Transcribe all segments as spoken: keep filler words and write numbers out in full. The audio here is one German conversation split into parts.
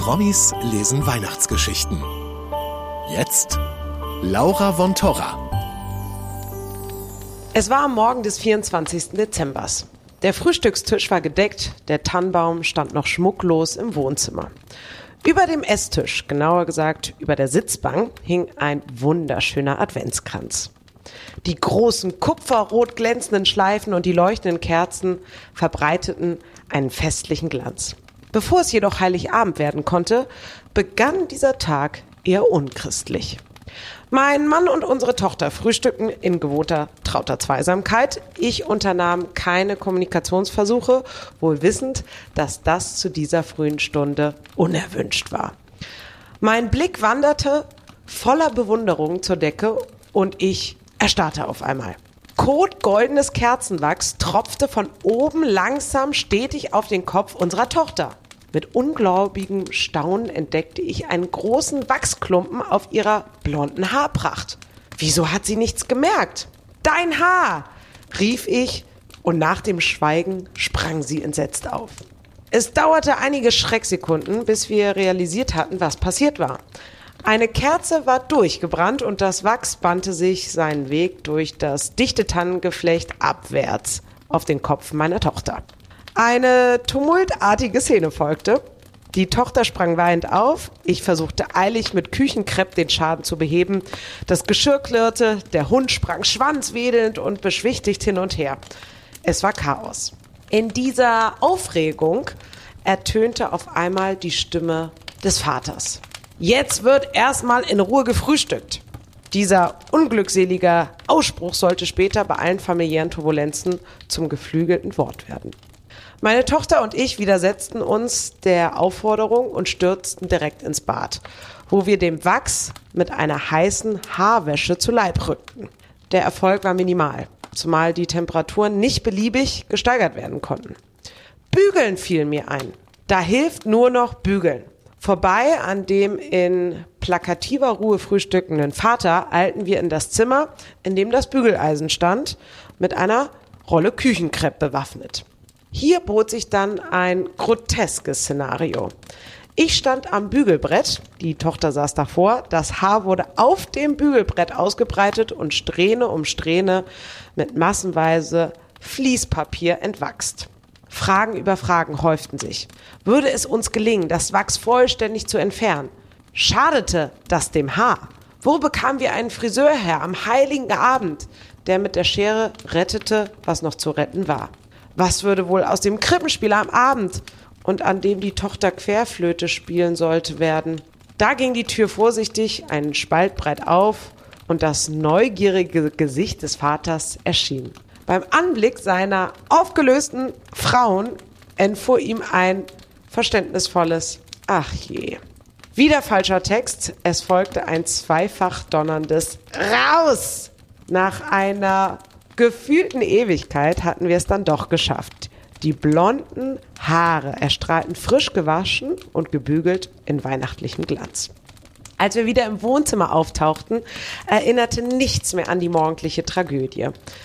Promis lesen Weihnachtsgeschichten. Jetzt Laura von Torra. Es war am Morgen des vierundzwanzigsten Dezembers. Der Frühstückstisch war gedeckt, der Tannenbaum stand noch schmucklos im Wohnzimmer. Über dem Esstisch, genauer gesagt über der Sitzbank, hing ein wunderschöner Adventskranz. Die großen kupferrot glänzenden Schleifen und die leuchtenden Kerzen verbreiteten einen festlichen Glanz. Bevor es jedoch Heiligabend werden konnte, begann dieser Tag eher unchristlich. Mein Mann und unsere Tochter frühstückten in gewohnter trauter Zweisamkeit. Ich unternahm keine Kommunikationsversuche, wohl wissend, dass das zu dieser frühen Stunde unerwünscht war. Mein Blick wanderte voller Bewunderung zur Decke und ich erstarrte auf einmal. Kotgoldenes Kerzenwachs tropfte von oben langsam stetig auf den Kopf unserer Tochter. Mit ungläubigem Staunen entdeckte ich einen großen Wachsklumpen auf ihrer blonden Haarpracht. Wieso hat sie nichts gemerkt? Dein Haar! Rief ich und nach dem Schweigen sprang sie entsetzt auf. Es dauerte einige Schrecksekunden, bis wir realisiert hatten, was passiert war. Eine Kerze war durchgebrannt und das Wachs bannte sich seinen Weg durch das dichte Tannengeflecht abwärts auf den Kopf meiner Tochter. Eine tumultartige Szene folgte. Die Tochter sprang weinend auf. Ich versuchte eilig mit Küchenkrepp den Schaden zu beheben. Das Geschirr klirrte, der Hund sprang schwanzwedelnd und beschwichtigt hin und her. Es war Chaos. In dieser Aufregung ertönte auf einmal die Stimme des Vaters. Jetzt wird erstmal in Ruhe gefrühstückt. Dieser unglückselige Ausspruch sollte später bei allen familiären Turbulenzen zum geflügelten Wort werden. Meine Tochter und ich widersetzten uns der Aufforderung und stürzten direkt ins Bad, wo wir dem Wachs mit einer heißen Haarwäsche zu Leib rückten. Der Erfolg war minimal, zumal die Temperaturen nicht beliebig gesteigert werden konnten. Bügeln fiel mir ein. Da hilft nur noch Bügeln. Vorbei an dem in plakativer Ruhe frühstückenden Vater eilten wir in das Zimmer, in dem das Bügeleisen stand, mit einer Rolle Küchenkrepp bewaffnet. Hier bot sich dann ein groteskes Szenario. Ich stand am Bügelbrett, die Tochter saß davor, das Haar wurde auf dem Bügelbrett ausgebreitet und Strähne um Strähne mit massenweise Fließpapier entwachst. Fragen über Fragen häuften sich. Würde es uns gelingen, das Wachs vollständig zu entfernen? Schadete das dem Haar? Wo bekamen wir einen Friseur her am heiligen Abend, der mit der Schere rettete, was noch zu retten war? Was würde wohl aus dem Krippenspiel am Abend und an dem die Tochter Querflöte spielen sollte werden? Da ging die Tür vorsichtig einen Spalt breit auf und das neugierige Gesicht des Vaters erschien. Beim Anblick seiner aufgelösten Frauen entfuhr ihm ein verständnisvolles Ach je. Wieder falscher Text, es folgte ein zweifach donnerndes Raus! Nach einer gefühlten Ewigkeit hatten wir es dann doch geschafft. Die blonden Haare erstrahlten frisch gewaschen und gebügelt in weihnachtlichem Glanz. Als wir wieder im Wohnzimmer auftauchten, erinnerte nichts mehr an die morgendliche Tragödie.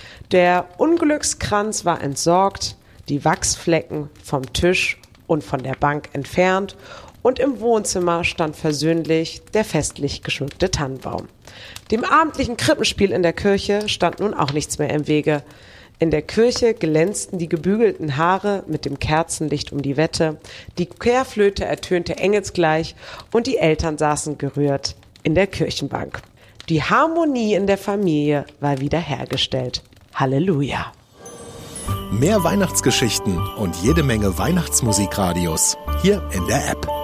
Der Unglückskranz war entsorgt, die Wachsflecken vom Tisch und von der Bank entfernt und im Wohnzimmer stand versöhnlich der festlich geschmückte Tannenbaum. Dem abendlichen Krippenspiel in der Kirche stand nun auch nichts mehr im Wege. In der Kirche glänzten die gebügelten Haare mit dem Kerzenlicht um die Wette, die Querflöte ertönte engelsgleich und die Eltern saßen gerührt in der Kirchenbank. Die Harmonie in der Familie war wiederhergestellt. Halleluja! Mehr Weihnachtsgeschichten und jede Menge Weihnachtsmusikradios hier in der App.